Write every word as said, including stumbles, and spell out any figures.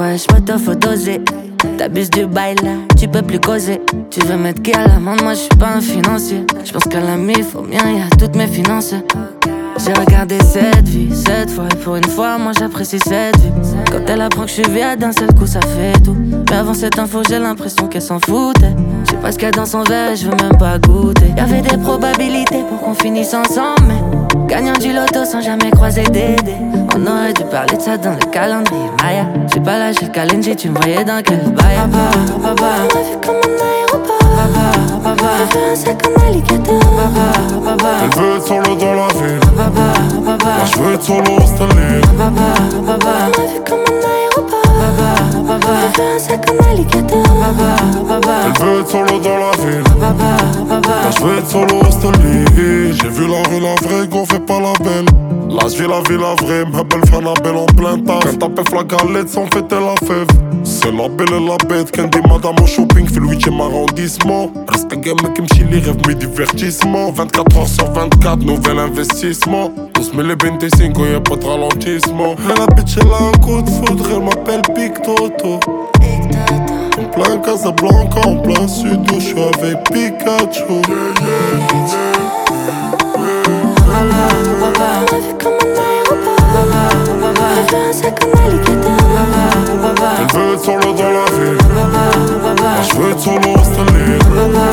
wesh, moto faut doser. T'abuses du bail là, tu peux plus causer. Tu veux mettre qui à l'amende, moi j'suis pas un financier. J'pense qu'à la mif, faut bien, y'a toutes mes finances. J'ai regardé cette vie, cette fois et pour une fois, moi j'apprécie cette vie. Quand elle apprend que j'suis viade, d'un seul coup ça fait tout. Mais avant cette info, j'ai l'impression qu'elle s'en foutait. J'sais pas ce qu'il y a dans son verre et j'veux même pas goûter. Y'avait des probabilités pour qu'on finisse ensemble, mais gagnant du loto sans jamais croiser Dédé. On aurait dû parler de ça dans le calendrier Maya. J'suis pas là, j'ai le calendrier, tu me voyais dans quel bail. Papa, papa, on m'a vu comme un aéroport. Papa, papa, elle veut un sac en alligator. Papa, papa, elle veut être solo dans la ville. Papa, papa, moi je veux être solo installé. Papa, papa, on m'a vu comme un aéroport. Papa, papa, elle veut un sac en alligator. Papa, papa, elle veut être solo dans la ville. Papa, papa, moi je veux être solo installé. J'ai vu la rue, la vraie, qu'on fait pas la belle. Là je vis la vie, la vraie, ma belle fan la belle en plein taf. Quand t'appelles la galette sans fêter la fève. C'est la belle et la bête, qu'un des madame au shopping fait le huitième arrondissement. Reste un game qui me chili, rêve mes divertissements. vingt-quatre heures sur vingt-quatre, nouvel investissement. douze mille et vingt-cinq, y'a pas de ralentissement. Et la bitch elle a un coup de foudre, elle m'appelle Big Toto. En plein Casablanca, en plein sud, où j'suis avec Pikachu. Elle veut être solo dans la ville. Moi je veux être solo installé.